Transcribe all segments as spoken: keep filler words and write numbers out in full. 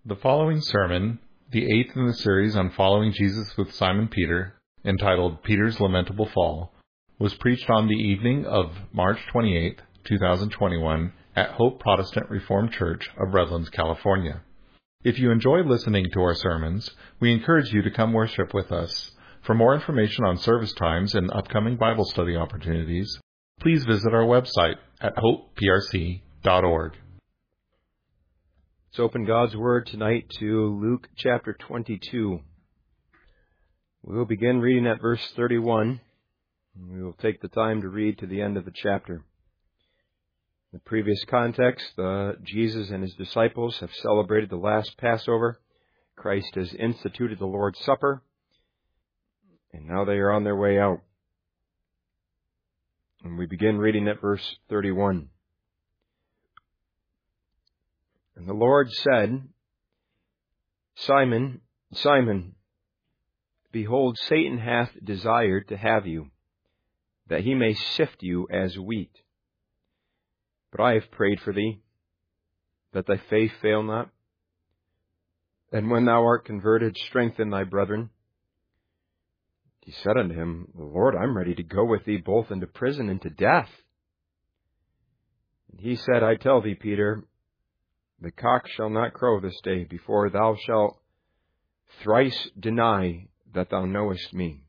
The following sermon, the eighth in the series on following Jesus with Simon Peter, entitled Peter's Lamentable Fall, was preached on the evening of March twenty-eighth, twenty twenty-one at Hope Protestant Reformed Church of Redlands, California. If you enjoy listening to our sermons, we encourage you to come worship with us. For more information on service times and upcoming Bible study opportunities, please visit our website at hope p r c dot org. Let's open God's Word tonight to Luke chapter twenty-two. We'll begin reading at verse thirty-one. We will take the time to read to the end of the chapter. In the previous context, uh, Jesus and his disciples have celebrated the last Passover. Christ has instituted the Lord's Supper, and now they are on their way out. And we begin reading at verse thirty-one. And the Lord said, Simon, Simon, behold, Satan hath desired to have you, that he may sift you as wheat. But I have prayed for thee, that thy faith fail not. And when thou art converted, strengthen thy brethren. He said unto him, Lord, I am ready to go with thee both into prison and to death. And he said, I tell thee, Peter, the cock shall not crow this day before thou shalt thrice deny that thou knowest me.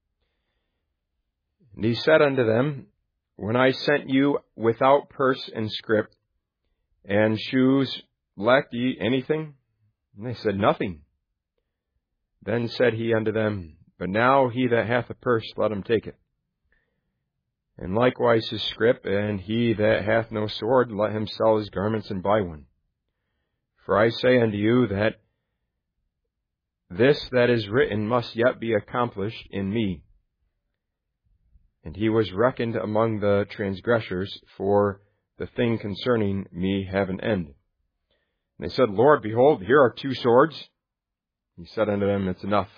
And he said unto them, When I sent you without purse and scrip, and shoes, lacked ye anything? And they said, Nothing. Then said he unto them, But now he that hath a purse, let him take it. And likewise his scrip, and he that hath no sword, let him sell his garments and buy one. For I say unto you that this that is written must yet be accomplished in me. And he was reckoned among the transgressors, for the thing concerning me have an end. And they said, Lord, behold, here are two swords. He said unto them, It's enough.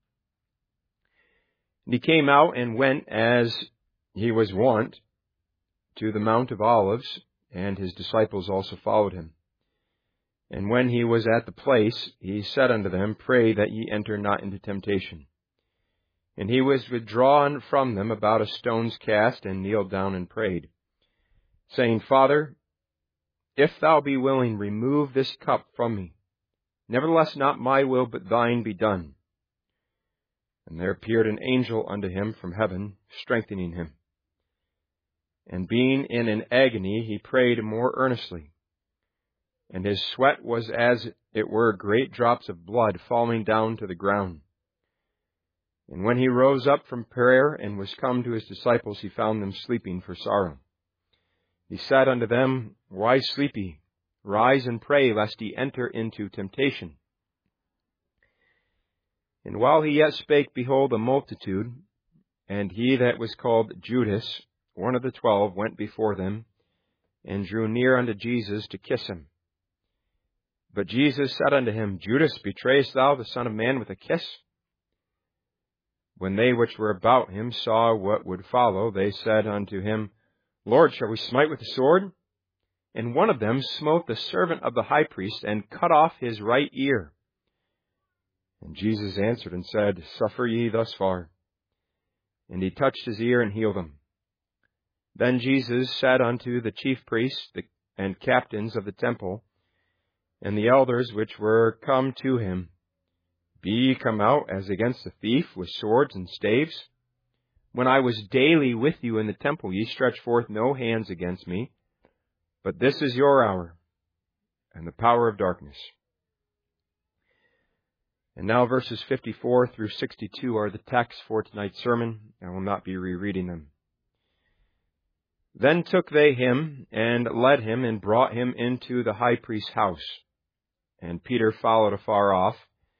And he came out and went as he was wont to the Mount of Olives, and his disciples also followed him. And when he was at the place, he said unto them, Pray that ye enter not into temptation. And he was withdrawn from them about a stone's cast, and kneeled down and prayed, saying, Father, if thou be willing, remove this cup from me. Nevertheless, not my will, but thine be done. And there appeared an angel unto him from heaven, strengthening him. And being in an agony, he prayed more earnestly. And his sweat was as it were great drops of blood falling down to the ground. And when he rose up from prayer and was come to his disciples, he found them sleeping for sorrow. He said unto them, Why sleep ye? Rise and pray, lest ye enter into temptation. And while he yet spake, behold, a multitude, and he that was called Judas, one of the twelve, went before them, and drew near unto Jesus to kiss him. But Jesus said unto him, Judas, betrayest thou the Son of Man with a kiss? When they which were about him saw what would follow, they said unto him, Lord, shall we smite with the sword? And one of them smote the servant of the high priest, and cut off his right ear. And Jesus answered and said, Suffer ye thus far. And he touched his ear and healed him. Then Jesus said unto the chief priests and captains of the temple, and the elders which were come to him, Be ye come out as against a thief with swords and staves? When I was daily with you in the temple, ye stretched forth no hands against me. But this is your hour, and the power of darkness. And now verses fifty-four through sixty-two are the text for tonight's sermon. I will not be rereading them. Then took they him, and led him, and brought him into the high priest's house. And Peter followed afar off.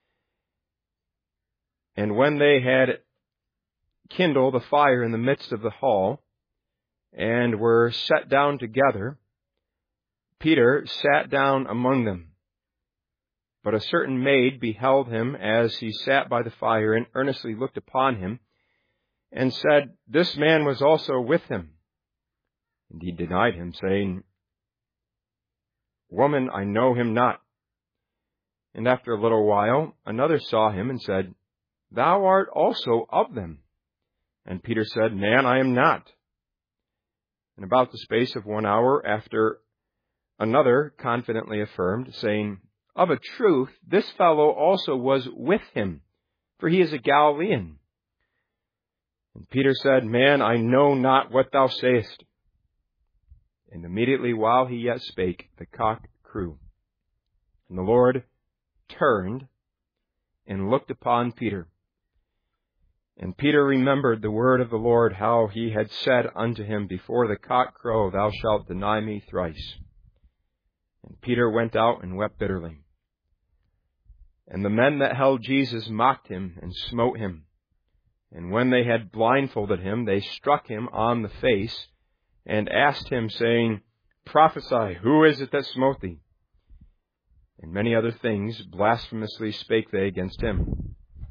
And when they had kindled a fire in the midst of the hall, and were set down together, Peter sat down among them. But a certain maid beheld him as he sat by the fire, and earnestly looked upon him, and said, This man was also with him. And he denied him, saying, Woman, I know him not. And after a little while, another saw him and said, Thou art also of them. And Peter said, Man, I am not. And about the space of one hour after, another confidently affirmed, saying, Of a truth, this fellow also was with him, for he is a Galilean. And Peter said, Man, I know not what thou sayest. And immediately while he yet spake, the cock crew. And the Lord turned and looked upon Peter. And Peter remembered the word of the Lord, how he had said unto him, Before the cock crow, thou shalt deny me thrice. And Peter went out and wept bitterly. And the men that held Jesus mocked him and smote him. And when they had blindfolded him, they struck him on the face and asked him, saying, Prophesy, who is it that smote thee? And many other things blasphemously spake they against him.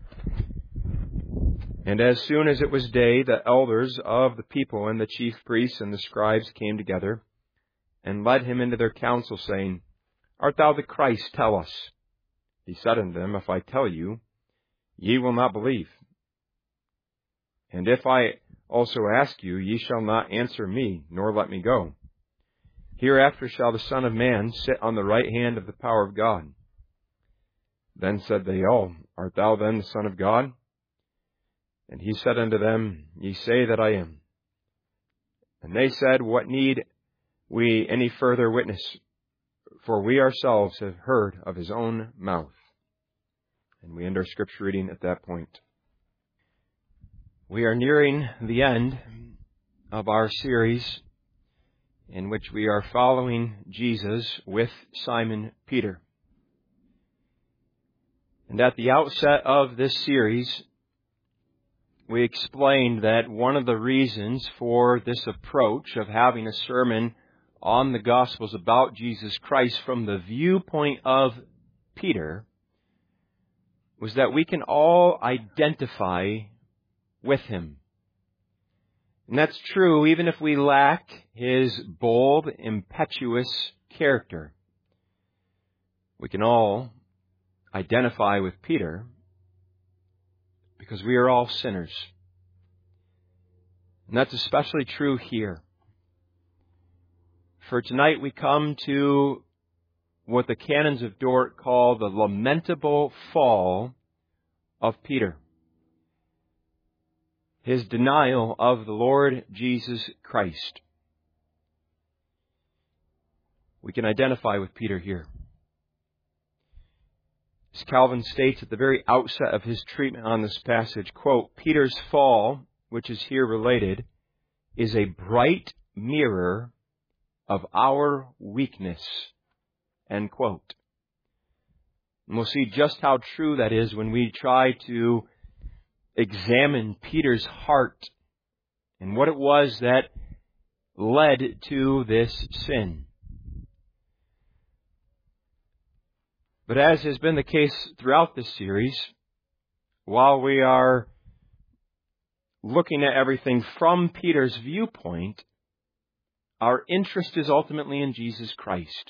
And as soon as it was day, the elders of the people and the chief priests and the scribes came together, and led him into their council, saying, Art thou the Christ? Tell us. He said unto them, If I tell you, ye will not believe. And if I also ask you, ye shall not answer me, nor let me go. Hereafter shall the Son of Man sit on the right hand of the power of God. Then said they all, Art thou then the Son of God? And he said unto them, Ye say that I am. And they said, What need we any further witness? For we ourselves have heard of his own mouth. And we end our scripture reading at that point. We are nearing the end of our series in which we are following Jesus with Simon Peter. And at the outset of this series, we explained that one of the reasons for this approach of having a sermon on the Gospels about Jesus Christ from the viewpoint of Peter was that we can all identify with him. And that's true even if we lack his bold, impetuous character. We can all identify with Peter because we are all sinners. And that's especially true here. For tonight we come to what the canons of Dort call the lamentable fall of Peter. His denial of the Lord Jesus Christ. We can identify with Peter here. As Calvin states at the very outset of his treatment on this passage, quote, Peter's fall, which is here related, is a bright mirror of our weakness, end quote. And we'll see just how true that is when we try to examine Peter's heart and what it was that led to this sin. But as has been the case throughout this series, while we are looking at everything from Peter's viewpoint, our interest is ultimately in Jesus Christ.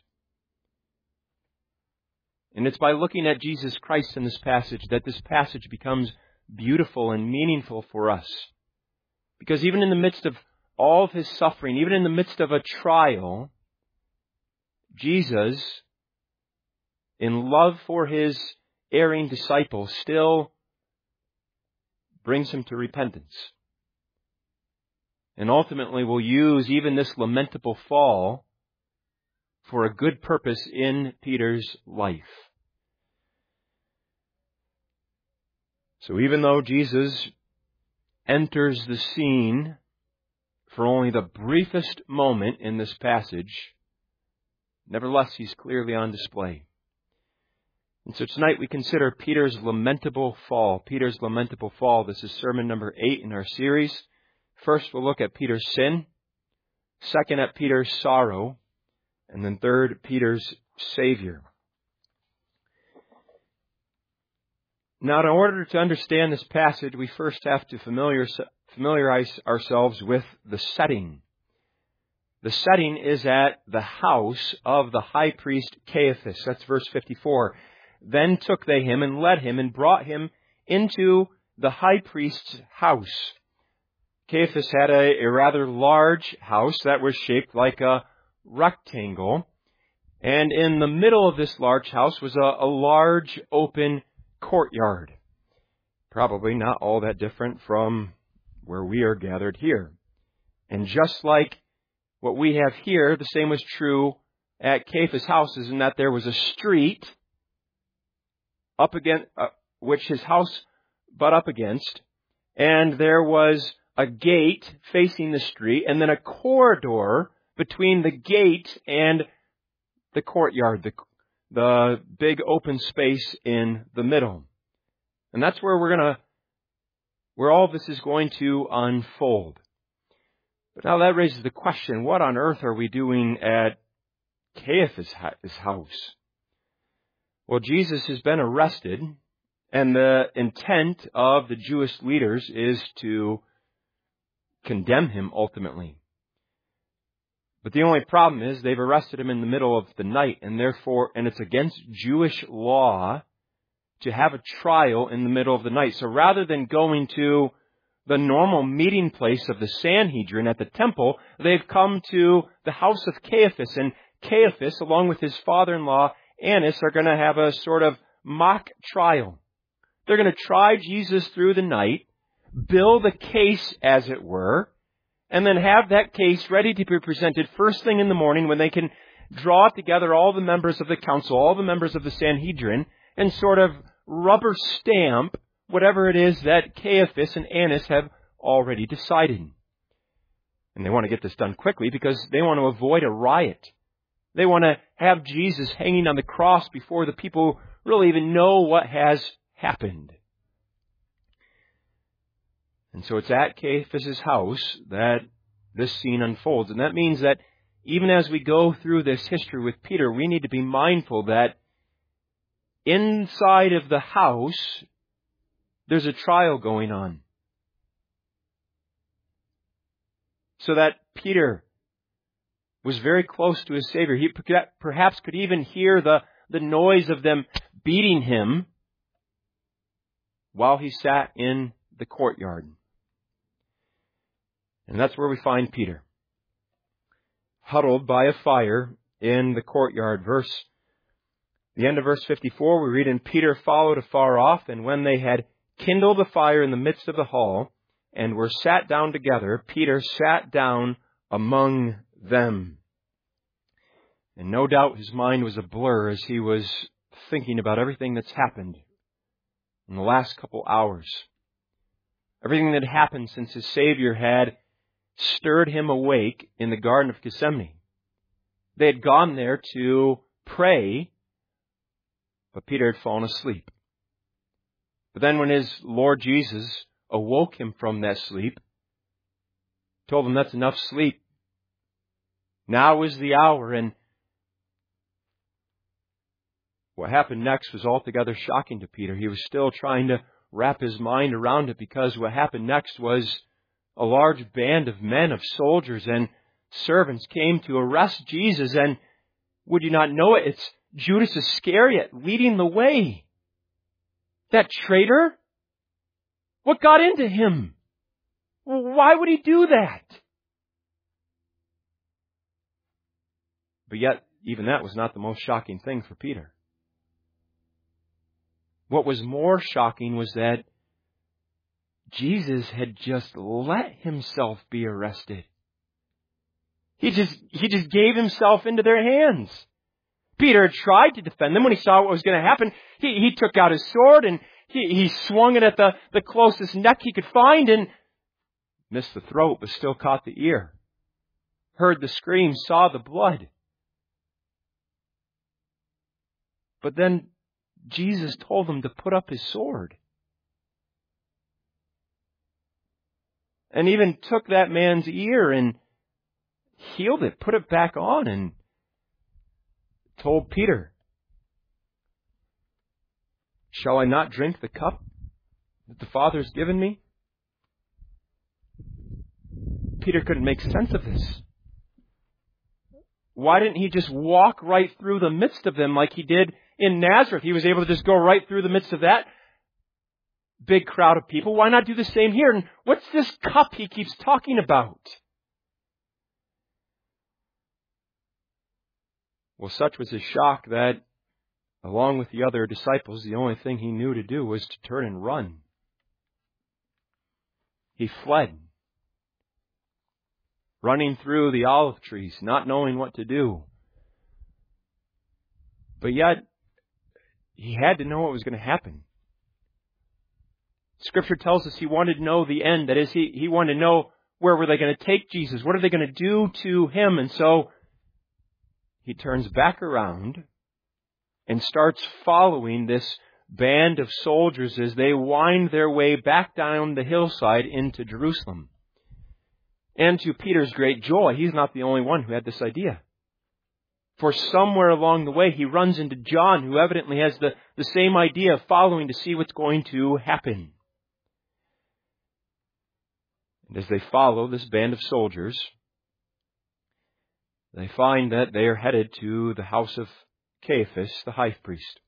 And it's by looking at Jesus Christ in this passage that this passage becomes beautiful and meaningful for us. Because even in the midst of all of his suffering, even in the midst of a trial, Jesus, in love for his erring disciples, still brings him to repentance. And ultimately will use even this lamentable fall for a good purpose in Peter's life. So even though Jesus enters the scene for only the briefest moment in this passage, nevertheless he's clearly on display. And so tonight we consider Peter's lamentable fall. Peter's lamentable fall. This is sermon number eight in our series. First we'll look at Peter's sin. Second at Peter's sorrow. And then third, Peter's Savior. Now, in order to understand this passage, we first have to familiar, familiarize ourselves with the setting. The setting is at the house of the high priest Caiaphas. That's verse fifty-four. Then took they him and led him and brought him into the high priest's house. Caiaphas had a, a rather large house that was shaped like a rectangle. And in the middle of this large house was a, a large open courtyard. Probably not all that different from where we are gathered here. And just like what we have here, the same was true at Caiaphas' house, is in that there was a street up against, uh, which his house butt up against, and there was a gate facing the street, and then a corridor between the gate and the courtyard, the, the big open space in the middle. And that's where we're going to, where all this is going to unfold. But now that raises the question, what on earth are we doing at Caiaphas' house? Well, Jesus has been arrested, and the intent of the Jewish leaders is to condemn him ultimately. But the only problem is they've arrested him in the middle of the night, and therefore, and it's against Jewish law to have a trial in the middle of the night. So rather than going to the normal meeting place of the Sanhedrin at the temple, they've come to the house of Caiaphas, and Caiaphas, along with his father-in-law, Annas, are going to have a sort of mock trial. They're going to try Jesus through the night, build a case, as it were, and then have that case ready to be presented first thing in the morning when they can draw together all the members of the council, all the members of the Sanhedrin, and sort of rubber stamp whatever it is that Caiaphas and Annas have already decided. And they want to get this done quickly because they want to avoid a riot. They want to have Jesus hanging on the cross before the people really even know what has happened. And so it's at Caiaphas' house that this scene unfolds. And that means that even as we go through this history with Peter, we need to be mindful that inside of the house, there's a trial going on. So that Peter was very close to his Savior. He perhaps could even hear the, the noise of them beating him while he sat in the courtyard. And that's where we find Peter, huddled by a fire in the courtyard. Verse, the end of verse fifty-four, we read, "And Peter followed afar off, and when they had kindled the fire in the midst of the hall, and were sat down together, Peter sat down among them." And no doubt his mind was a blur as he was thinking about everything that's happened in the last couple hours. Everything that had happened since his Savior had stirred him awake in the Garden of Gethsemane. They had gone there to pray, but Peter had fallen asleep. But then when his Lord Jesus awoke him from that sleep, told him that's enough sleep. Now is the hour. And what happened next was altogether shocking to Peter. He was still trying to wrap his mind around it, because what happened next was a large band of men, of soldiers and servants, came to arrest Jesus. And would you not know it, it's Judas Iscariot leading the way. That traitor? What got into him? Why would he do that? But yet, even that was not the most shocking thing for Peter. What was more shocking was that Jesus had just let himself be arrested. He just, he just gave himself into their hands. Peter had tried to defend them. When he saw what was going to happen, he, he took out his sword and he, he swung it at the, the closest neck he could find and missed the throat, but still caught the ear. Heard the scream, saw the blood. But then Jesus told him to put up his sword. And even took that man's ear and healed it, put it back on, and told Peter, "Shall I not drink the cup that the Father has given me?" Peter couldn't make sense of this. Why didn't he just walk right through the midst of them like he did in Nazareth. He was able to just go right through the midst of that big crowd of people. Why not do the same here? And what's this cup he keeps talking about? Well, such was his shock that, along with the other disciples, the only thing he knew to do was to turn and run. He fled, running through the olive trees, not knowing what to do. But yet, he had to know what was going to happen. Scripture tells us he wanted to know the end. That is, he, he wanted to know where were they going to take Jesus? What are they going to do to him? And so, he turns back around and starts following this band of soldiers as they wind their way back down the hillside into Jerusalem. And to Peter's great joy, he's not the only one who had this idea. For somewhere along the way, he runs into John, who evidently has the, the same idea of following to see what's going to happen. And as they follow this band of soldiers, they find that they are headed to the house of Caiaphas, the high priest.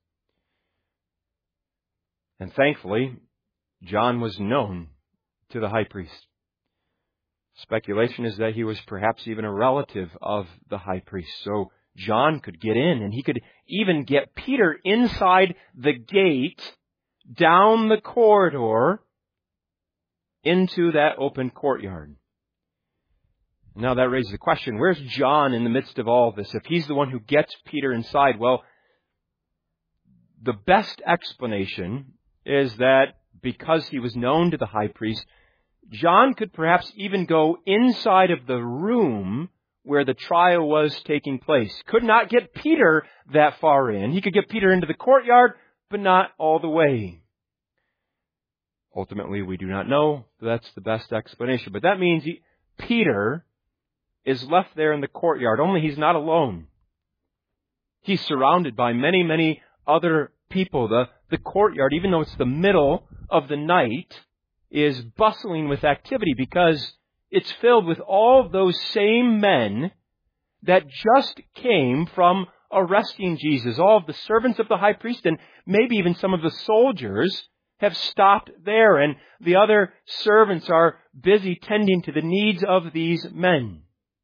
And thankfully, John was known to the high priest. Speculation is that he was perhaps even a relative of the high priest. So John could get in, and he could even get Peter inside the gate, down the corridor, into that open courtyard. Now that raises the question, where's John in the midst of all this? If he's the one who gets Peter inside, well, the best explanation is that because he was known to the high priest, John could perhaps even go inside of the room where the trial was taking place. Could not get Peter that far in. He could get Peter into the courtyard, but not all the way. Ultimately, we do not know. That's the best explanation. But that means he, Peter is left there in the courtyard, only he's not alone. He's surrounded by many, many other people. The, the courtyard, even though it's the middle of the night, is bustling with activity because it's filled with all of those same men that just came from arresting Jesus. All of the servants of the high priest and maybe even some of the soldiers have stopped there, and the other servants are busy tending to the needs of these men.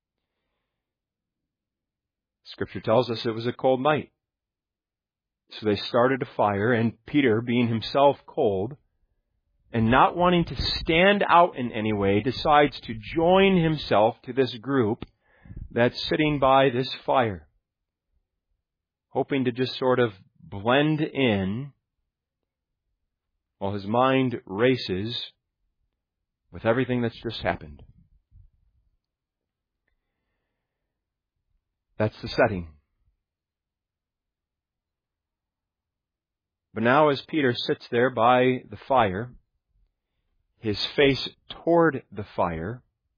Scripture tells us it was a cold night. So they started a fire, and Peter, being himself cold, and not wanting to stand out in any way, decides to join himself to this group that's sitting by this fire, hoping to just sort of blend in while his mind races with everything that's just happened. That's the setting. But now as Peter sits there by the fire, his face toward the fire,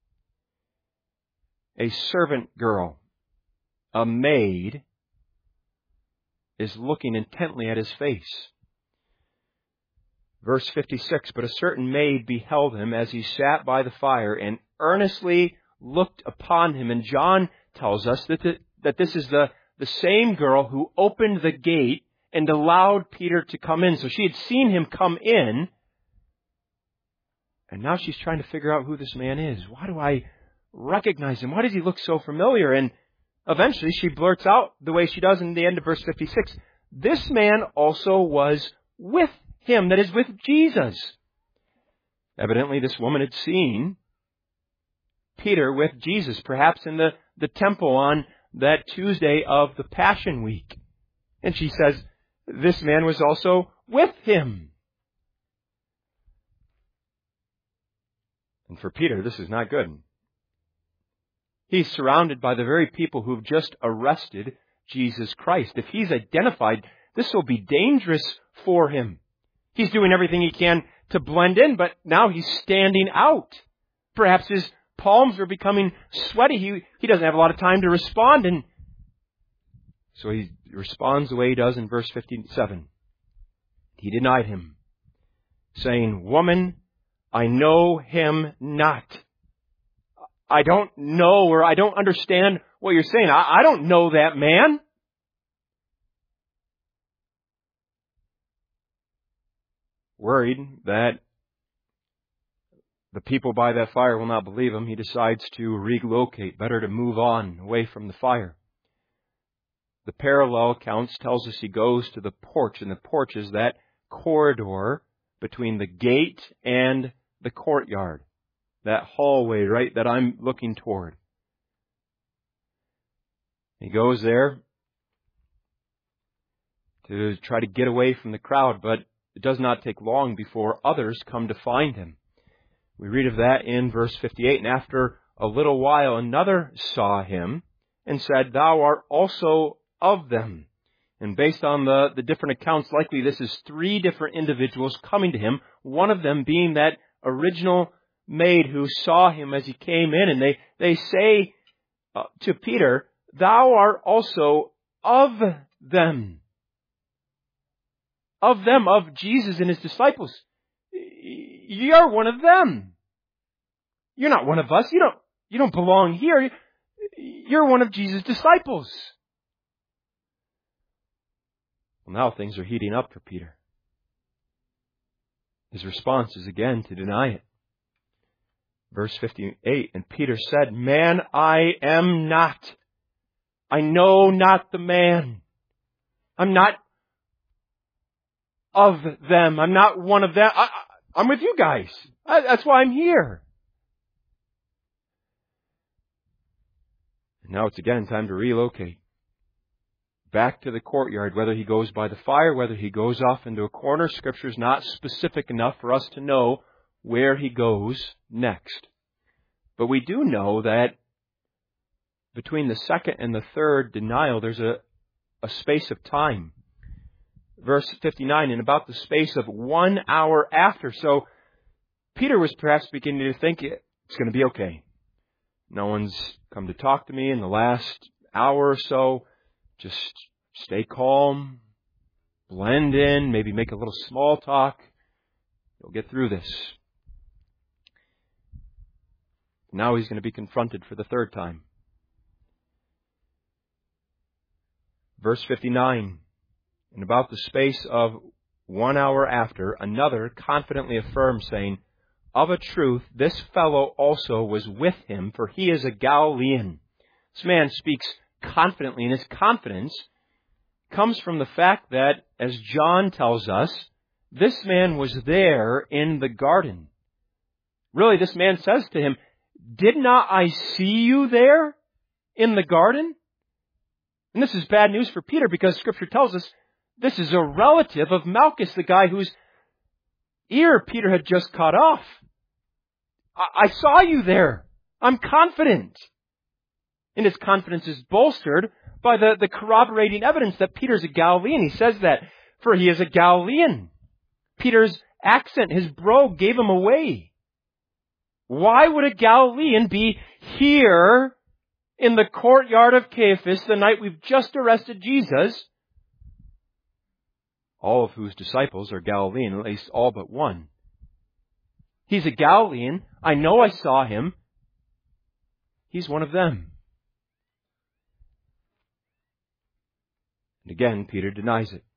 a servant girl, a maid, is looking intently at his face. Verse fifty-six, but a certain maid beheld him as he sat by the fire and earnestly looked upon him. And John tells us that, the, that this is the, the same girl who opened the gate and allowed Peter to come in. So she had seen him come in, and now she's trying to figure out who this man is. Why do I recognize him? Why does he look so familiar? And eventually she blurts out the way she does in the end of verse fifty-six. This man also was with him, that is, with Jesus. Evidently this woman had seen Peter with Jesus, perhaps in the, the temple on that Tuesday of the Passion Week. And she says, this man was also with him. And for Peter, this is not good. He's surrounded by the very people who've just arrested Jesus Christ. If he's identified, this will be dangerous for him. He's doing everything he can to blend in, but now he's standing out. Perhaps his palms are becoming sweaty. He, he doesn't have a lot of time to respond, and so he responds the way he does in verse fifty-seven. He denied him, saying, "Woman, I know him not." I don't know, or I don't understand what you're saying. I, I don't know that man. worried that the people by that fire will not believe him, he decides to relocate, better to move on away from the fire. The parallel accounts tells us he goes to the porch, and the porch is that corridor between the gate and the courtyard, that hallway, right, that I'm looking toward. He goes there to try to get away from the crowd, but it does not take long before others come to find him. We read of that in verse fifty-eight. And after a little while, another saw him and said, "Thou art also of them." And based on the, the different accounts, likely this is three different individuals coming to him, one of them being that original maid who saw him as he came in. And they, they say uh, to Peter, "Thou art also of them." Of them, of Jesus and his disciples. You're one of them. You're not one of us. You don't, you don't belong here. You're one of Jesus' disciples. Well, now things are heating up for Peter. His response is again to deny it. Verse fifty-eight, and Peter said, "Man, I am not. I know not the man. I'm not of them. I'm not one of them. I, I'm with you guys. I, that's why I'm here." And now it's again time to relocate. Back to the courtyard, whether he goes by the fire, whether he goes off into a corner. Scripture's not specific enough for us to know where he goes next. But we do know that between the second and the third denial, there's a, a space of time. Verse fifty-nine, in about the space of one hour after. So Peter was perhaps beginning to think it's going to be okay. No one's come to talk to me in the last hour or so. Just stay calm, blend in, maybe make a little small talk. You'll get through this. Now he's going to be confronted for the third time. Verse fifty-nine. In about the space of one hour after, another confidently affirmed, saying, "Of a truth, this fellow also was with him, for he is a Galilean." This man speaks confidently, and his confidence comes from the fact that, as John tells us, this man was there in the garden. Really, this man says to him, "Did not I see you there in the garden?" And this is bad news for Peter, because Scripture tells us this is a relative of Malchus, the guy whose ear Peter had just cut off. I, I saw you there. I'm confident. And his confidence is bolstered by the, the corroborating evidence that Peter's a Galilean. He says that, for he is a Galilean. Peter's accent, his brogue gave him away. Why would a Galilean be here in the courtyard of Caiaphas the night we've just arrested Jesus? All of whose disciples are Galilean, at least all but one. He's a Galilean. I know I saw him. He's one of them. And again, Peter denies it.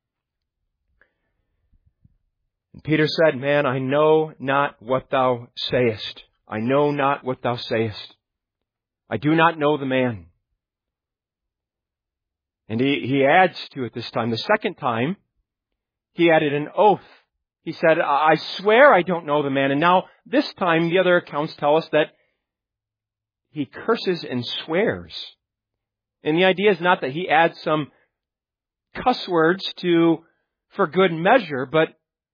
And Peter said, "Man, I know not what thou sayest. I know not what thou sayest. I do not know the man." And he, he adds to it this time. The second time, he added an oath. He said, "I swear I don't know the man." And now, this time, the other accounts tell us that he curses and swears. And the idea is not that he adds some cuss words to, for good measure, but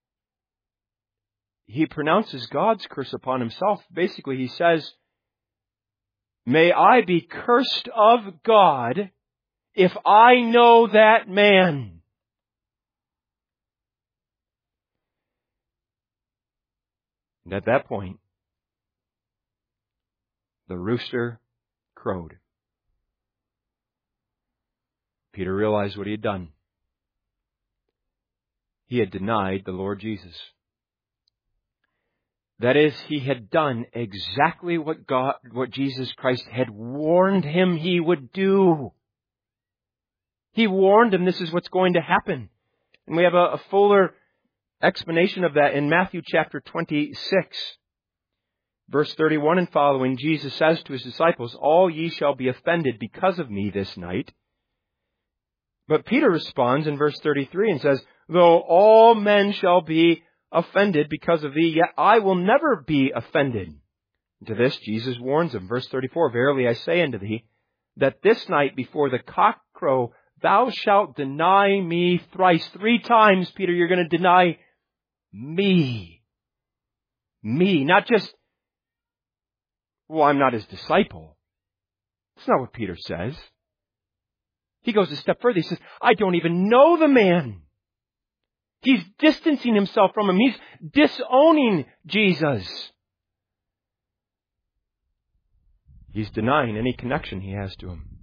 he pronounces God's curse upon himself. Basically, he says, "May I be cursed of God if I know that man." And at that point, the rooster crowed. Peter realized what he had done. He had denied the Lord Jesus. That is, he had done exactly what God, what Jesus Christ had warned him he would do. He warned him this is what's going to happen. And we have a, a fuller explanation of that in Matthew chapter twenty-six. Verse thirty-one and following, Jesus says to his disciples, "All ye shall be offended because of me this night." But Peter responds in verse thirty-three and says, "Though all men shall be offended because of thee, yet I will never be offended." To this Jesus warns him. Verse thirty-four, "Verily I say unto thee, that this night before the cock crow, thou shalt deny me thrice." Three times, Peter, you're going to deny me. Me. Not just, well, I'm not his disciple. That's not what Peter says. He goes a step further. He says, I don't even know the man. He's distancing himself from him. He's disowning Jesus. He's denying any connection he has to him.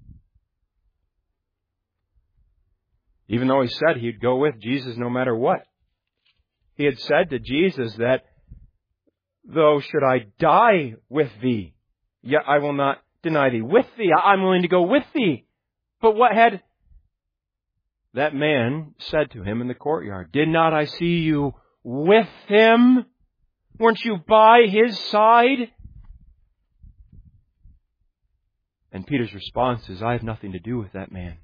Even though he said he'd go with Jesus no matter what. He had said to Jesus that, though should I die with thee, yet I will not deny thee. With thee, I'm willing to go with thee. But what had that man said to him in the courtyard? Did not I see you with him? Weren't you by his side? And Peter's response is, I have nothing to do with that man.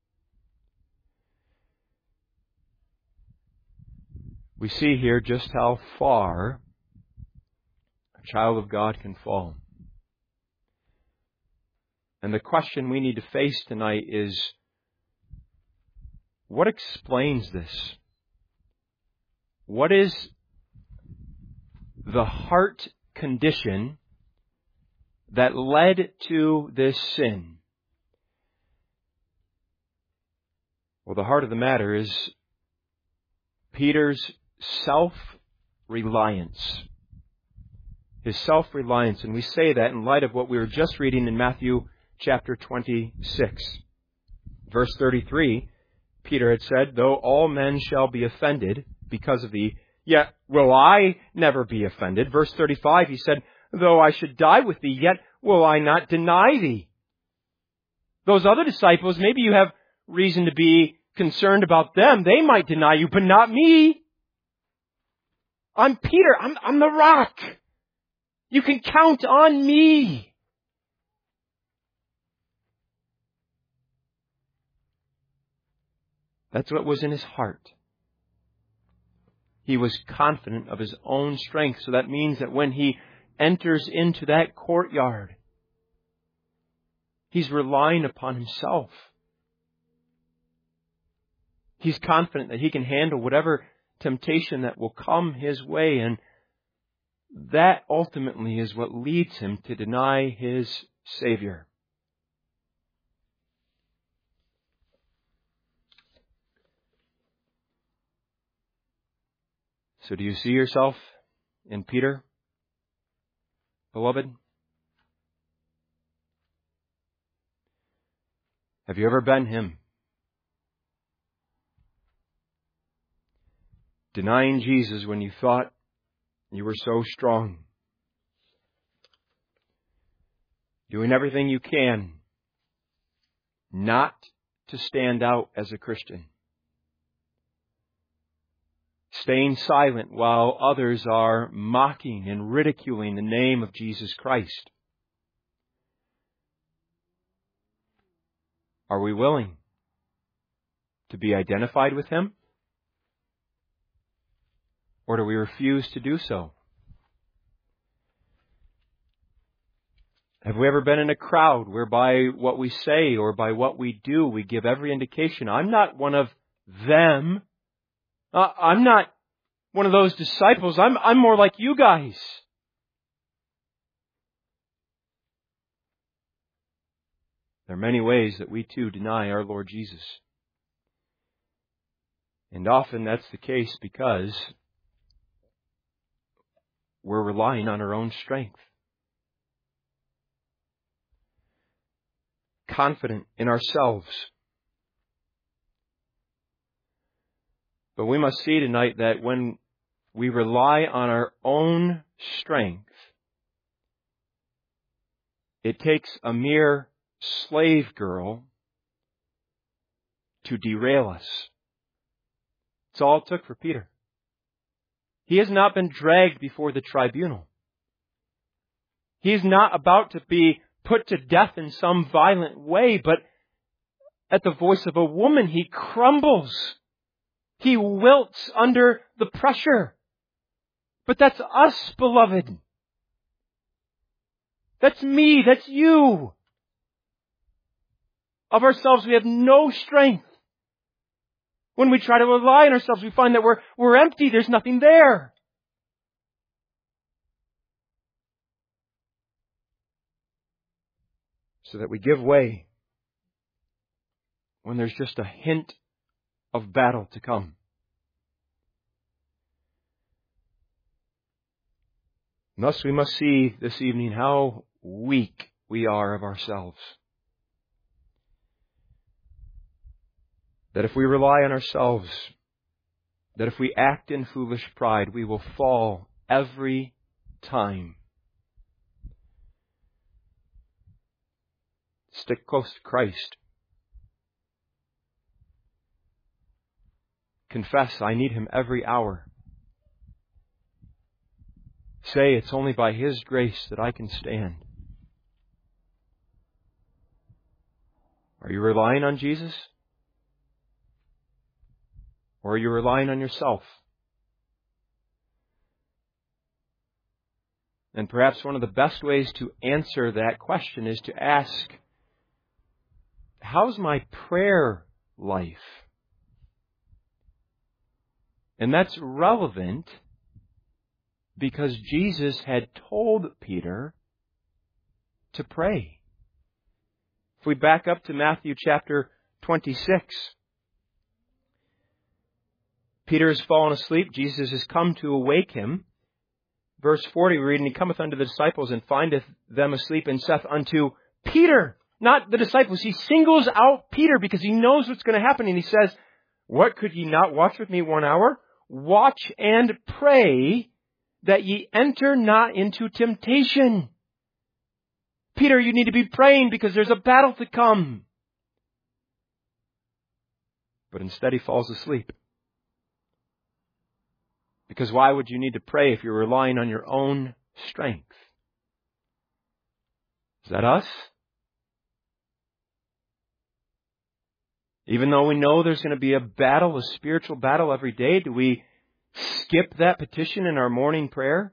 We see here just how far a child of God can fall. And the question we need to face tonight is, what explains this? What is the heart condition that led to this sin? Well, the heart of the matter is Peter's self-reliance. His self-reliance. And we say that in light of what we were just reading in Matthew chapter twenty-six. Verse thirty-three, Peter had said, though all men shall be offended because of thee, yet will I never be offended. Verse thirty-five, he said, though I should die with thee, yet will I not deny thee. Those other disciples, maybe you have reason to be concerned about them. They might deny you, but not me. I'm Peter. I'm, I'm the rock. You can count on me. That's what was in his heart. He was confident of his own strength. So that means that when he enters into that courtyard, he's relying upon himself. He's confident that he can handle whatever temptation that will come his way. And that ultimately is what leads him to deny his Savior. So do you see yourself in Peter, beloved? Have you ever been him? Denying Jesus when you thought you were so strong. Doing everything you can not to stand out as a Christian. Staying silent while others are mocking and ridiculing the name of Jesus Christ. Are we willing to be identified with Him? Or do we refuse to do so? Have we ever been in a crowd where by what we say or by what we do, we give every indication, I'm not one of them. Uh, I'm not one of those disciples. I'm, I'm more like you guys. There are many ways that we too deny our Lord Jesus. And often that's the case because we're relying on our own strength. Confident in ourselves. But we must see tonight that when we rely on our own strength, it takes a mere slave girl to derail us. It's all it took for Peter. He has not been dragged before the tribunal. He is not about to be put to death in some violent way, but at the voice of a woman, he crumbles. He wilts under the pressure. But that's us, beloved. That's me. That's you. Of ourselves, we have no strength. When we try to rely on ourselves, we find that we're, we're empty. There's nothing there. So that we give way when there's just a hint of battle to come. And thus we must see this evening how weak we are of ourselves. That if we rely on ourselves, that if we act in foolish pride, we will fall every time. Stick close to Christ. Confess, I need Him every hour. Say, it's only by His grace that I can stand. Are you relying on Jesus? Or are you relying on yourself? And perhaps one of the best ways to answer that question is to ask, how's my prayer life? And that's relevant because Jesus had told Peter to pray. If we back up to Matthew chapter twenty-six, Peter has fallen asleep. Jesus has come to awake him. Verse forty, we read, and he cometh unto the disciples and findeth them asleep, and saith unto Peter, not the disciples. He singles out Peter because he knows what's going to happen. And he says, what, could ye not watch with me one hour? Watch and pray that ye enter not into temptation. Peter, you need to be praying because there's a battle to come. But instead he falls asleep. Because why would you need to pray if you're relying on your own strength? Is that us? Even though we know there's going to be a battle, a spiritual battle every day, do we skip that petition in our morning prayer?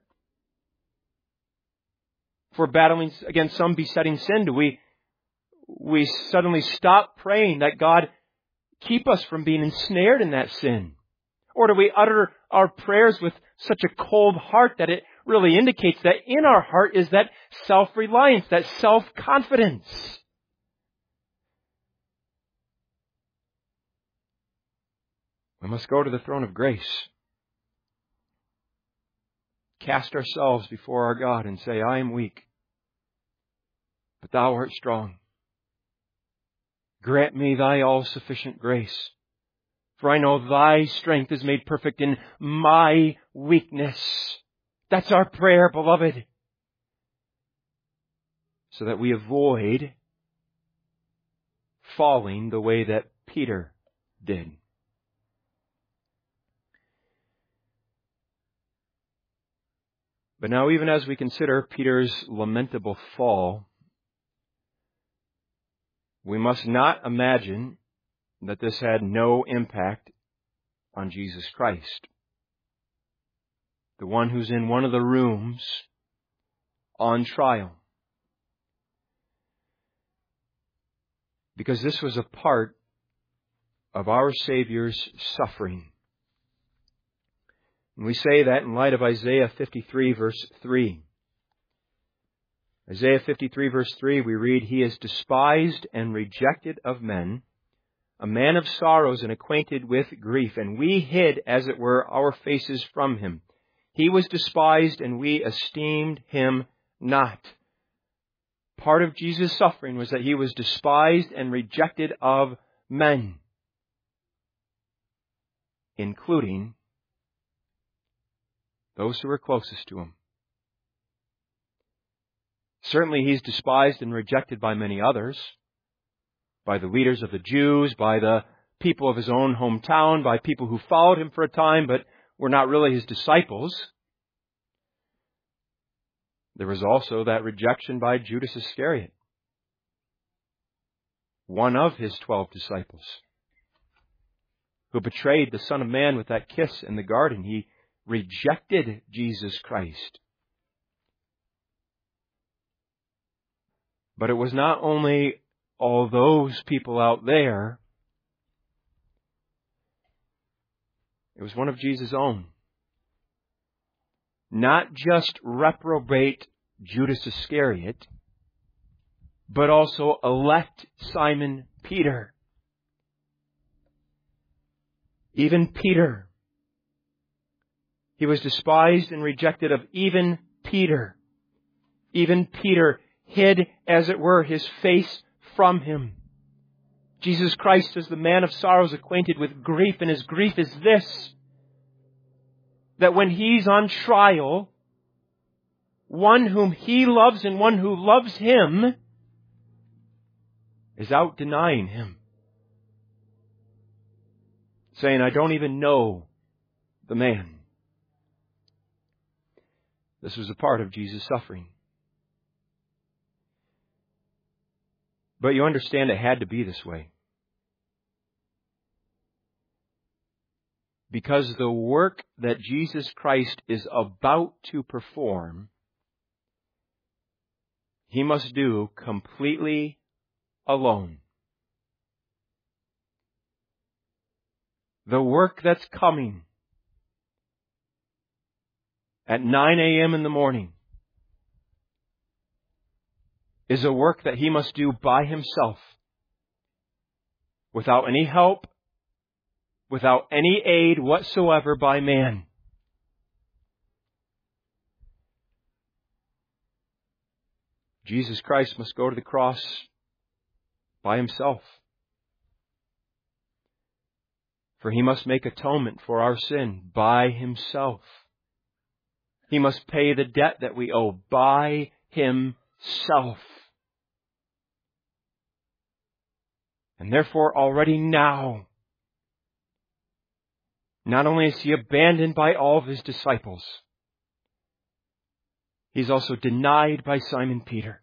If we're battling against some besetting sin, do we, we suddenly stop praying that God keep us from being ensnared in that sin? Or do we utter our prayers with such a cold heart that it really indicates that in our heart is that self-reliance, that self-confidence? We must go to the throne of grace. Cast ourselves before our God and say, I am weak, but Thou art strong. Grant me Thy all-sufficient grace. For I know Thy strength is made perfect in my weakness. That's our prayer, beloved. So that we avoid falling the way that Peter did. But now, even as we consider Peter's lamentable fall, we must not imagine that this had no impact on Jesus Christ, the one who's in one of the rooms on trial. Because this was a part of our Savior's suffering. And we say that in light of Isaiah fifty-three, verse three. Isaiah fifty-three, verse three, we read, He is despised and rejected of men, a man of sorrows and acquainted with grief, and we hid, as it were, our faces from Him. He was despised, and we esteemed Him not. Part of Jesus' suffering was that He was despised and rejected of men, including those who were closest to Him. Certainly He's despised and rejected by many others, by the leaders of the Jews, by the people of His own hometown, by people who followed Him for a time, but were not really his disciples. There was also that rejection by Judas Iscariot, one of his twelve disciples, who betrayed the Son of Man with that kiss in the garden. He rejected Jesus Christ. But it was not only all those people out there. It was one of Jesus' own. Not just reprobate Judas Iscariot, but also elect Simon Peter. Even Peter. He was despised and rejected of even Peter. Even Peter hid, as it were, his face from him. Jesus Christ is the man of sorrows, acquainted with grief, and his grief is this: that when he's on trial, one whom he loves and one who loves him is out denying him, saying, I don't even know the man. This was a part of Jesus' suffering. But you understand it had to be this way. Because the work that Jesus Christ is about to perform, he must do completely alone. The work that's coming at nine a.m. in the morning is a work that he must do by himself, without any help, without any aid whatsoever by man. Jesus Christ must go to the cross by himself, for he must make atonement for our sin by himself. He must pay the debt that we owe by himself. And therefore, already now, not only is he abandoned by all of his disciples, he's also denied by Simon Peter.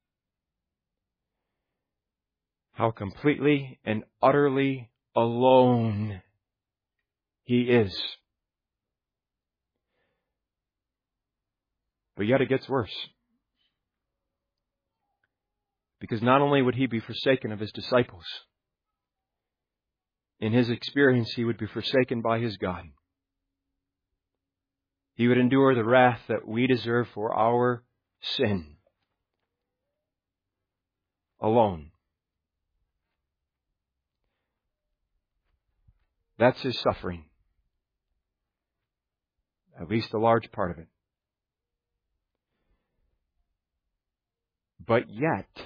How completely and utterly alone he is. But yet it gets worse. Because not only would he be forsaken of his disciples, in his experience he would be forsaken by his God. He would endure the wrath that we deserve for our sin alone. That's his suffering. At least a large part of it. But yet,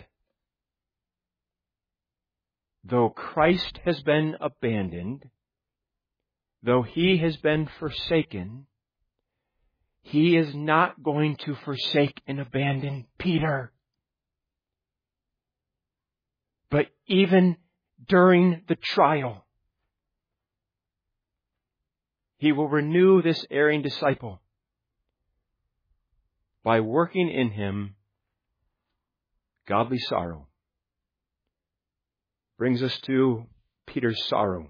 though Christ has been abandoned, though he has been forsaken, he is not going to forsake and abandon Peter. But even during the trial, he will renew this erring disciple by working in him godly sorrow. Brings us to Peter's sorrow.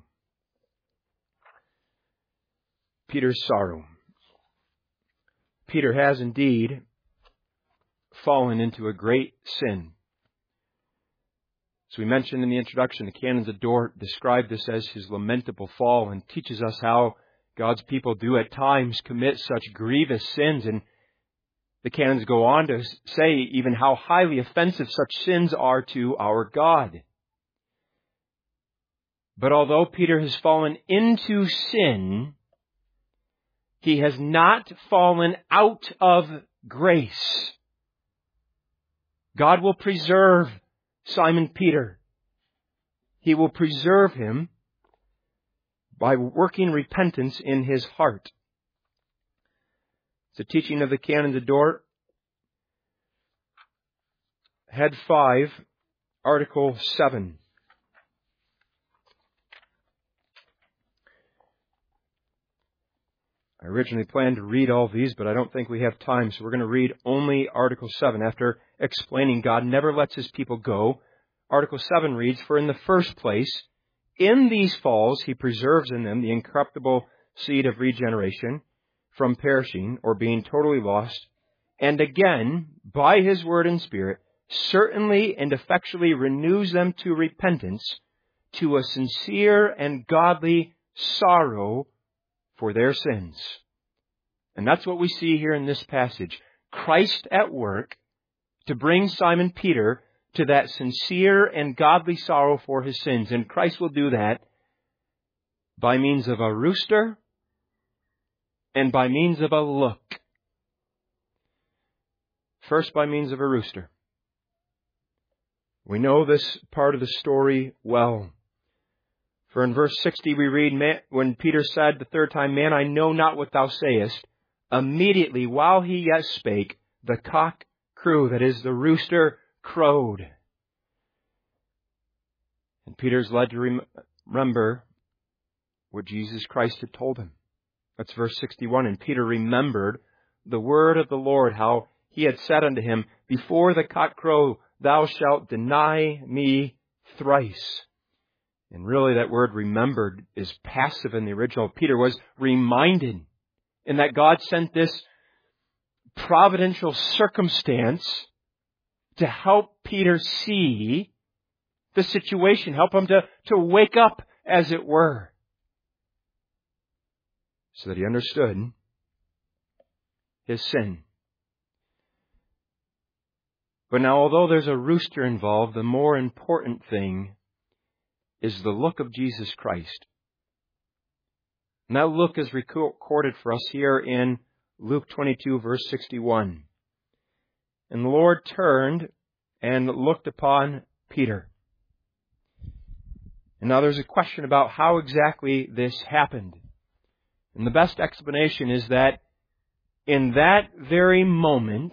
Peter's sorrow. Peter has indeed fallen into a great sin. As we mentioned in the introduction, the Canons of Dort describe this as his lamentable fall and teaches us how God's people do at times commit such grievous sins. And the Canons go on to say even how highly offensive such sins are to our God. But although Peter has fallen into sin, he has not fallen out of grace. God will preserve Simon Peter. He will preserve him by working repentance in his heart. It's a teaching of the Canons of Dort, Head five, Article seven. I originally planned to read all these, but I don't think we have time, so we're going to read only Article seven. After explaining God never lets His people go, Article seven reads, "For in the first place, in these falls He preserves in them the incorruptible seed of regeneration from perishing or being totally lost, and again, by His word and Spirit, certainly and effectually renews them to repentance, to a sincere and godly sorrow for their sins." And that's what we see here in this passage. Christ at work to bring Simon Peter to that sincere and godly sorrow for his sins. And Christ will do that by means of a rooster and by means of a look. First, by means of a rooster. We know this part of the story well. For in verse sixty we read, when Peter said the third time, "Man, I know not what thou sayest," immediately while he yet spake, the cock crew, that is, the rooster, crowed. And Peter's led to rem- remember what Jesus Christ had told him. That's verse sixty-one. "And Peter remembered the word of the Lord, how He had said unto him, Before the cock crow, thou shalt deny me thrice." And really that word remembered is passive in the original. Peter was reminded in that God sent this providential circumstance to help Peter see the situation, help him to, to wake up, as it were, so that he understood his sin. But now, although there's a rooster involved, the more important thing is the look of Jesus Christ. And that look is recorded for us here in Luke twenty-two, verse sixty-one. "And the Lord turned and looked upon Peter." And now there's a question about how exactly this happened. And the best explanation is that in that very moment,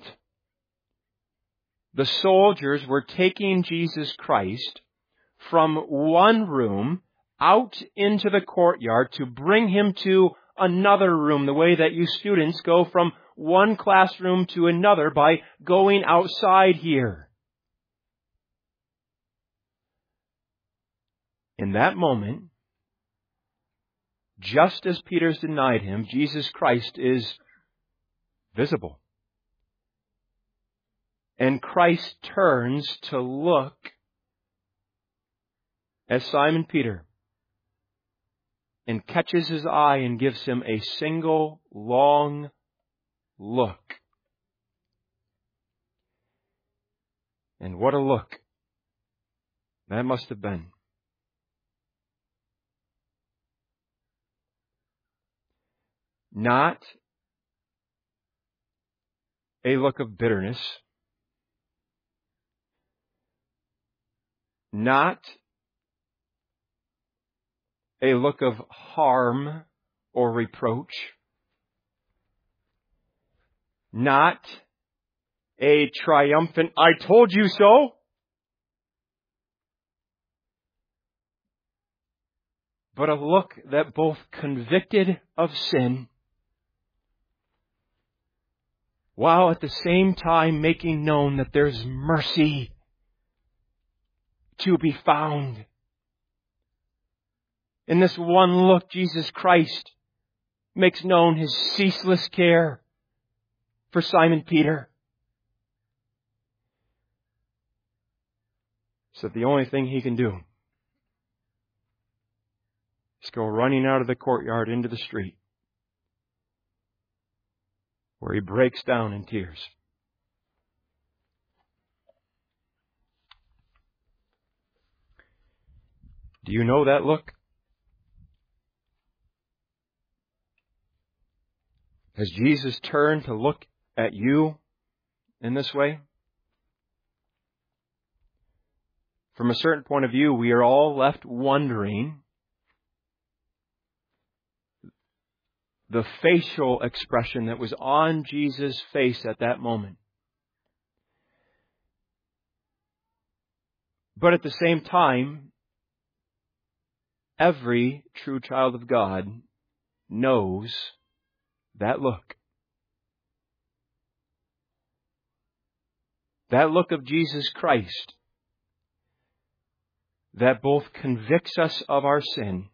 the soldiers were taking Jesus Christ from one room out into the courtyard to bring Him to another room, the way that you students go from one classroom to another by going outside here. In that moment, just as Peter's denied Him, Jesus Christ is visible. And Christ turns to look at Simon Peter and catches his eye and gives him a single long look. And what a look that must have been. Not a look of bitterness, not a look of harm or reproach, not a triumphant, "I told you so," but a look that both convicted of sin, while at the same time making known that there's mercy to be found. In this one look, Jesus Christ makes known His ceaseless care for Simon Peter. So the only thing he can do is go running out of the courtyard into the street, where he breaks down in tears. Do you know that look? Has Jesus turned to look at you in this way? From a certain point of view, we are all left wondering the facial expression that was on Jesus' face at that moment. But at the same time, every true child of God knows that look. That look of Jesus Christ that both convicts us of our sin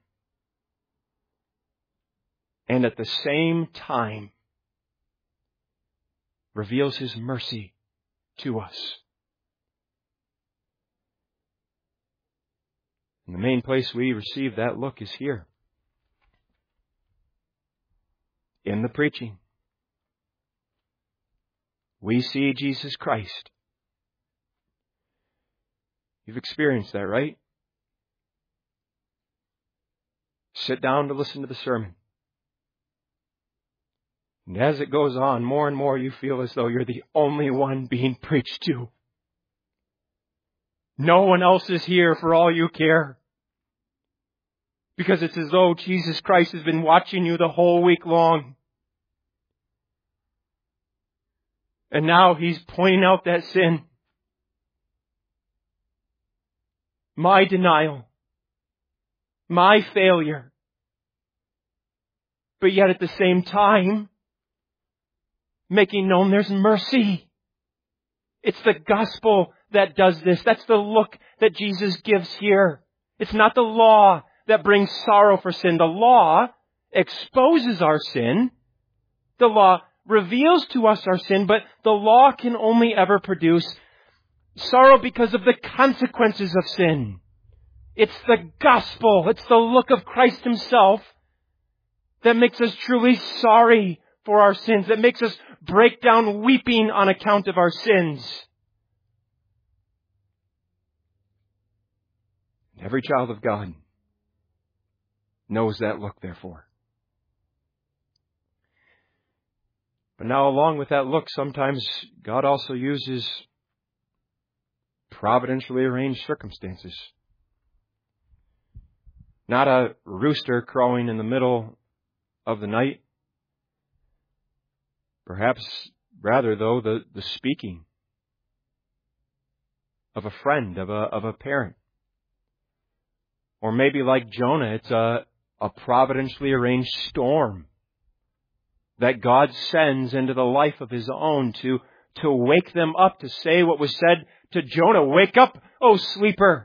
and at the same time reveals His mercy to us. And the main place we receive that look is here, in the preaching. We see Jesus Christ. You've experienced that, right? Sit down to listen to the sermon. And as it goes on, more and more you feel as though you're the only one being preached to. No one else is here for all you care. Because it's as though Jesus Christ has been watching you the whole week long. And now He's pointing out that sin. My denial. My failure. But yet at the same time, making known there's mercy. It's the gospel that does this. That's the look that Jesus gives here. It's not the law that brings sorrow for sin. The law exposes our sin. The law reveals to us our sin, but the law can only ever produce sorrow because of the consequences of sin. It's the gospel. It's the look of Christ Himself that makes us truly sorry for our sins, that makes us break down weeping on account of our sins. Every child of God knows that look, therefore. But now, along with that look, sometimes God also uses providentially arranged circumstances. Not a rooster crowing in the middle of the night. Perhaps, rather, though, the, the speaking of a friend, of a, of a parent. Or maybe like Jonah, it's a, a providentially arranged storm that God sends into the life of His own to, to wake them up, to say what was said to Jonah, "Wake up, O sleeper!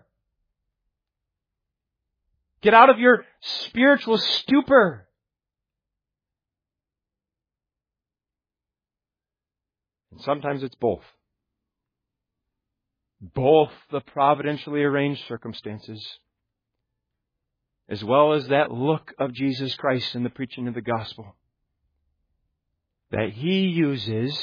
Get out of your spiritual stupor." And sometimes it's both. Both the providentially arranged circumstances, as well as that look of Jesus Christ in the preaching of the gospel, that He uses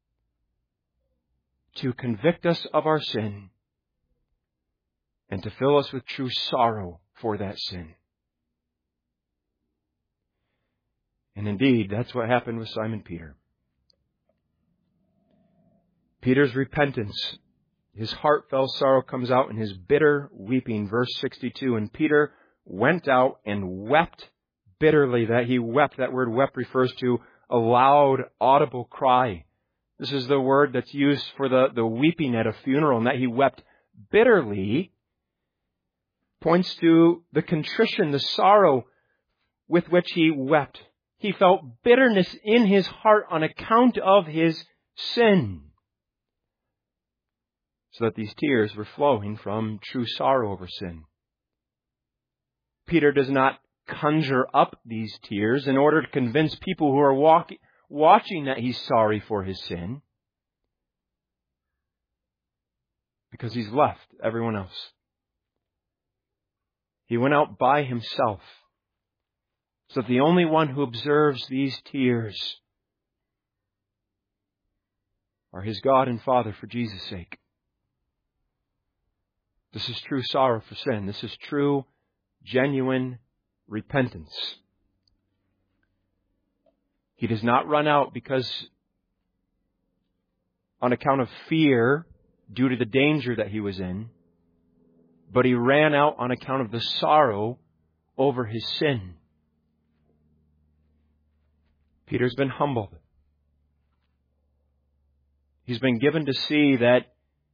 to convict us of our sin and to fill us with true sorrow for that sin. And indeed, that's what happened with Simon Peter. Peter's repentance, his heartfelt sorrow comes out in his bitter weeping. Verse sixty-two, and Peter went out and wept bitterly. That he wept, that word wept refers to a loud, audible cry. This is the word that's used for the, the weeping at a funeral, and that he wept bitterly points to the contrition, the sorrow with which he wept. He felt bitterness in his heart on account of his sin. So that these tears were flowing from true sorrow over sin. Peter does not conjure up these tears in order to convince people who are walk, watching that he's sorry for his sin, because he's left everyone else. He went out by himself, so that the only one who observes these tears are his God and Father for Jesus' sake. This is true sorrow for sin. This is true, genuine repentance. He does not run out because on account of fear due to the danger that he was in, but he ran out on account of the sorrow over his sin. Peter's been humbled. He's been given to see that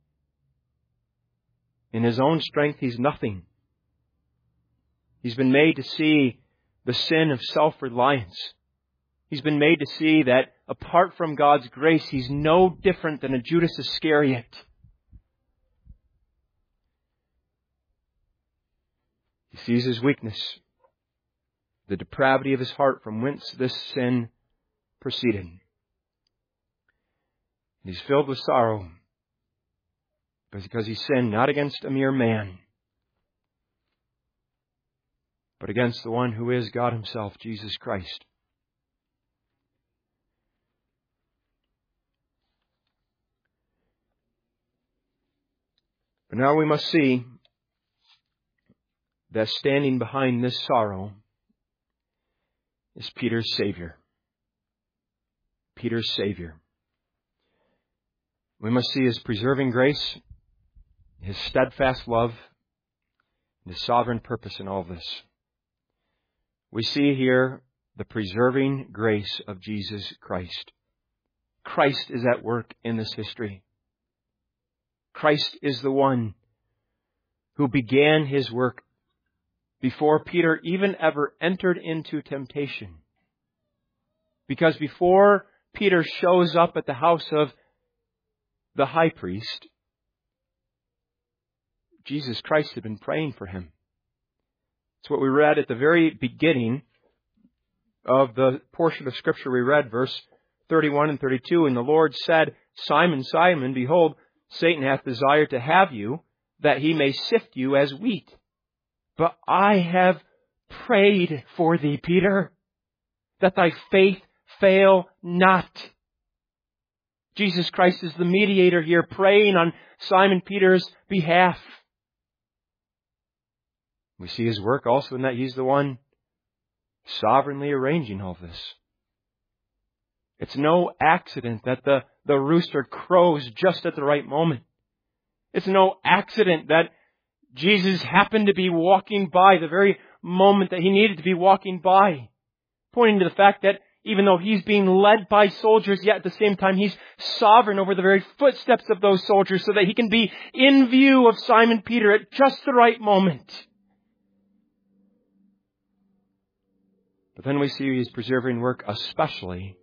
in his own strength he's nothing. He's been made to see the sin of self-reliance. He's been made to see that apart from God's grace, he's no different than a Judas Iscariot. He sees his weakness, the depravity of his heart from whence this sin proceeded. He's filled with sorrow because he sinned not against a mere man, but against the one who is God himself, Jesus Christ. But now we must see that standing behind this sorrow is Peter's Savior. Peter's Savior. We must see his preserving grace, his steadfast love, and his sovereign purpose in all of this. We see here the preserving grace of Jesus Christ. Christ is at work in this history. Christ is the one who began his work before Peter even ever entered into temptation. Because before Peter shows up at the house of the high priest, Jesus Christ had been praying for him. It's what we read at the very beginning of the portion of Scripture we read, verse thirty-one and thirty-two. And the Lord said, Simon, Simon, behold, Satan hath desired to have you, that he may sift you as wheat. But I have prayed for thee, Peter, that thy faith fail not. Jesus Christ is the mediator here, praying on Simon Peter's behalf. We see his work also in that he's the one sovereignly arranging all this. It's no accident that the, the rooster crows just at the right moment. It's no accident that Jesus happened to be walking by the very moment that he needed to be walking by, pointing to the fact that even though he's being led by soldiers, yet at the same time he's sovereign over the very footsteps of those soldiers so that he can be in view of Simon Peter at just the right moment. But then we see his preserving work especially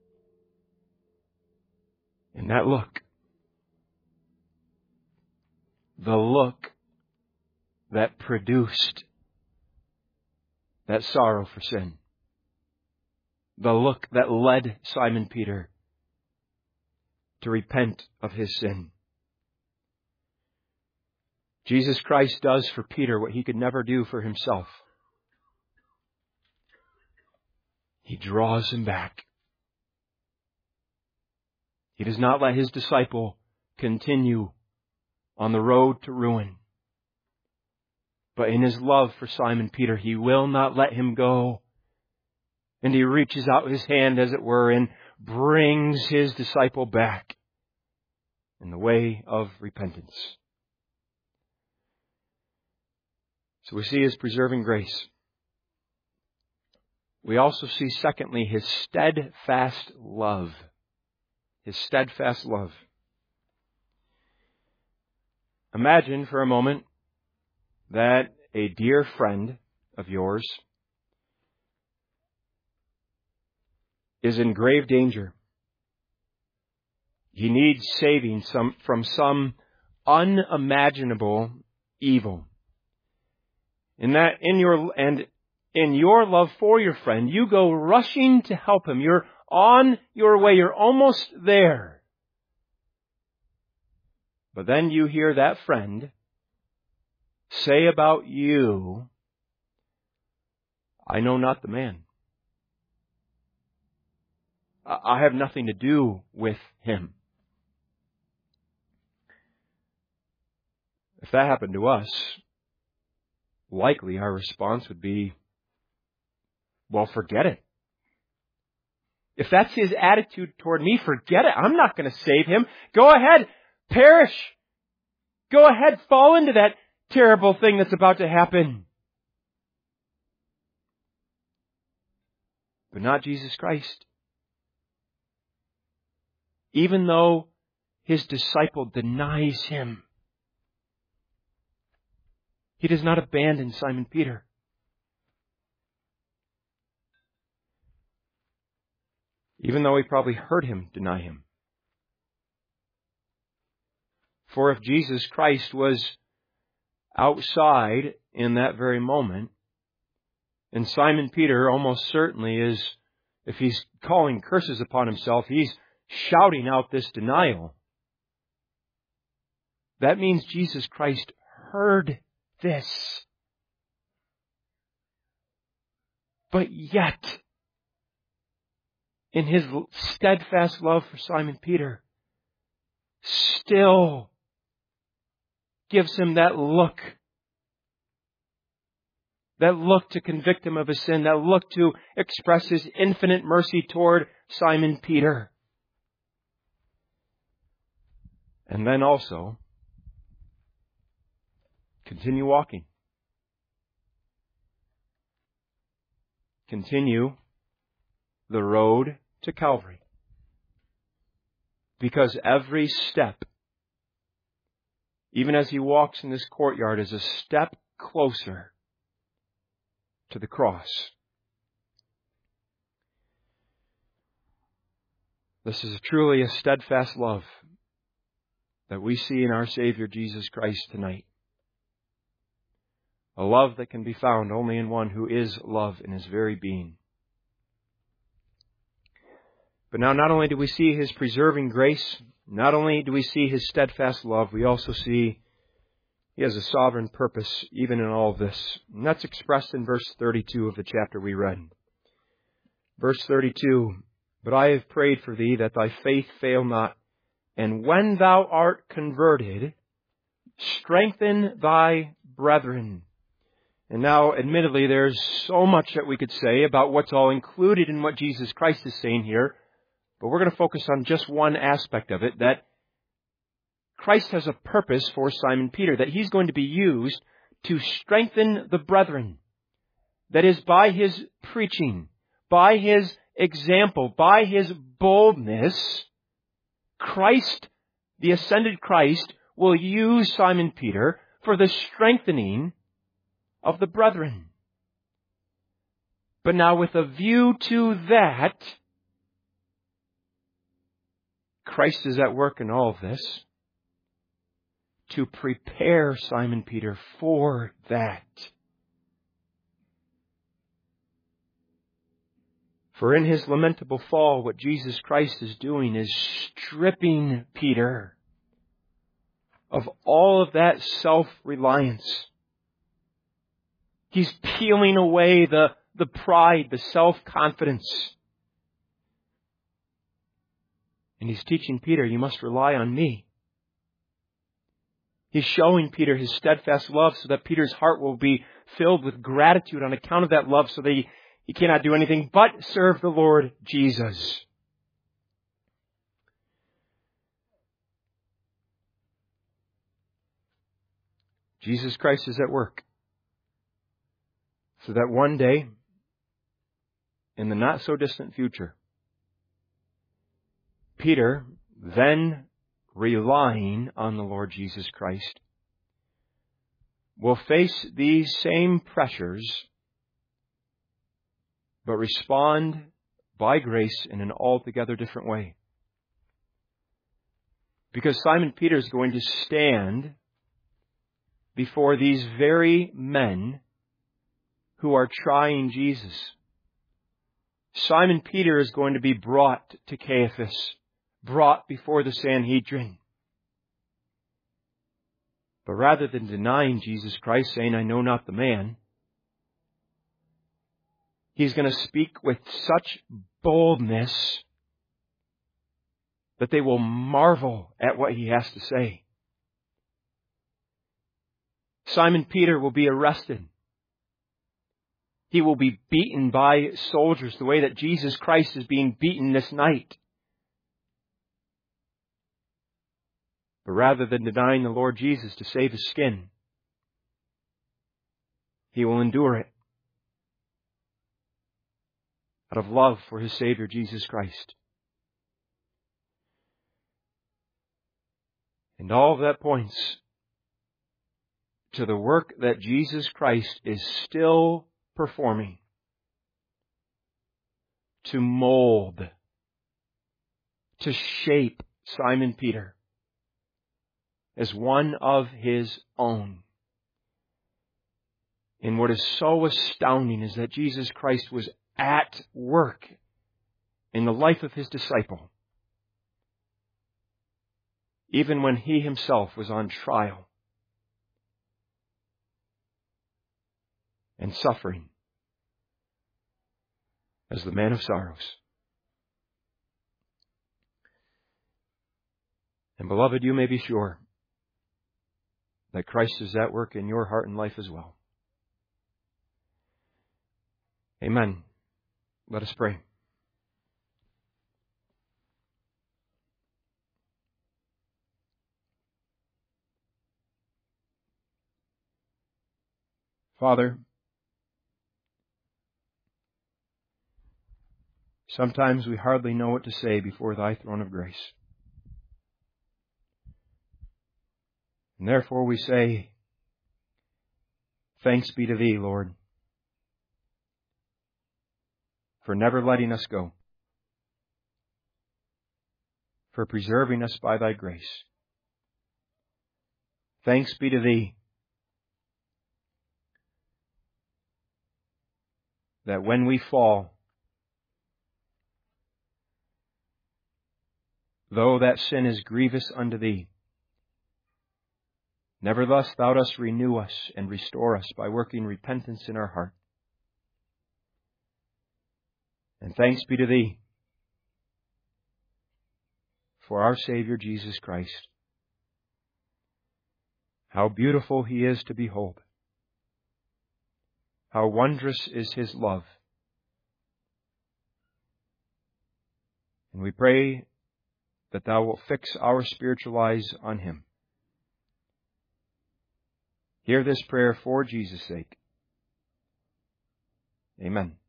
in that look. The look that produced that sorrow for sin. The look that led Simon Peter to repent of his sin. Jesus Christ does for Peter what he could never do for himself. He draws him back. He does not let his disciple continue on the road to ruin. But in his love for Simon Peter, he will not let him go. And he reaches out his hand, as it were, and brings his disciple back in the way of repentance. So we see his preserving grace. We also see, secondly, his steadfast love. His steadfast love. Imagine for a moment that a dear friend of yours is in grave danger. He needs saving some, from some unimaginable evil. In that, in your, and in your love for your friend, you go rushing to help him. You're on your way. You're almost there. But then you hear that friend say about you, I know not the man. I have nothing to do with him. If that happened to us, likely our response would be, well, forget it. If that's his attitude toward me, forget it. I'm not going to save him. Go ahead, perish. Go ahead, fall into that terrible thing that's about to happen. But not Jesus Christ. Even though his disciple denies him, he does not abandon Simon Peter. even though he probably heard him deny him. For if Jesus Christ was outside in that very moment, and Simon Peter almost certainly is, if he's calling curses upon himself, he's shouting out this denial. That means Jesus Christ heard this. But yet, in his steadfast love for Simon Peter, still gives him that look. That look to convict him of his sin. That look to express his infinite mercy toward Simon Peter. And then also, continue walking. Continue the road to Calvary. Because every step, even as he walks in this courtyard, is a step closer to the cross. This is truly a steadfast love that we see in our Savior Jesus Christ tonight. A love that can be found only in one who is love in his very being. But now not only do we see his preserving grace, not only do we see his steadfast love, we also see he has a sovereign purpose even in all of this. And that's expressed in verse thirty-two of the chapter we read. Verse thirty-two, "But I have prayed for thee that thy faith fail not, and when thou art converted, strengthen thy brethren." And now, admittedly, there's so much that we could say about what's all included in what Jesus Christ is saying here, but we're going to focus on just one aspect of it, that Christ has a purpose for Simon Peter, that he's going to be used to strengthen the brethren. That is, by his preaching, by his example, by his boldness, Christ, the ascended Christ, will use Simon Peter for the strengthening of the brethren. But now with a view to that, Christ is at work in all of this to prepare Simon Peter for that. For in his lamentable fall, what Jesus Christ is doing is stripping Peter of all of that self-reliance. He's peeling away the, the pride, the self-confidence. And he's teaching Peter, you must rely on me. He's showing Peter his steadfast love so that Peter's heart will be filled with gratitude on account of that love, so that he, he cannot do anything but serve the Lord Jesus. Jesus Christ is at work, so that one day, in the not so distant future, Peter, then relying on the Lord Jesus Christ, will face these same pressures, but respond by grace in an altogether different way. Because Simon Peter is going to stand before these very men who are trying Jesus. Simon Peter is going to be brought to Caiaphas, brought before the Sanhedrin. But rather than denying Jesus Christ, saying, I know not the man, he's going to speak with such boldness that they will marvel at what he has to say. Simon Peter will be arrested. He will be beaten by soldiers the way that Jesus Christ is being beaten this night. But rather than denying the Lord Jesus to save his skin, he will endure it out of love for his Savior, Jesus Christ. And all of that points to the work that Jesus Christ is still performing to mold to shape Simon Peter as one of His own. And what is so astounding is that Jesus Christ was at work in the life of His disciple, even when He Himself was on trial and suffering as the man of sorrows. And beloved, you may be sure that Christ is at work in your heart and life as well. Amen. Let us pray. Father, sometimes we hardly know what to say before Thy throne of grace. And therefore we say, thanks be to Thee, Lord, for never letting us go, for preserving us by Thy grace. Thanks be to Thee that when we fall, though that sin is grievous unto Thee, nevertheless Thou dost renew us and restore us by working repentance in our heart. And thanks be to Thee for our Savior Jesus Christ. How beautiful He is to behold. How wondrous is His love. And we pray that Thou wilt fix our spiritual eyes on Him. Hear this prayer for Jesus' sake. Amen.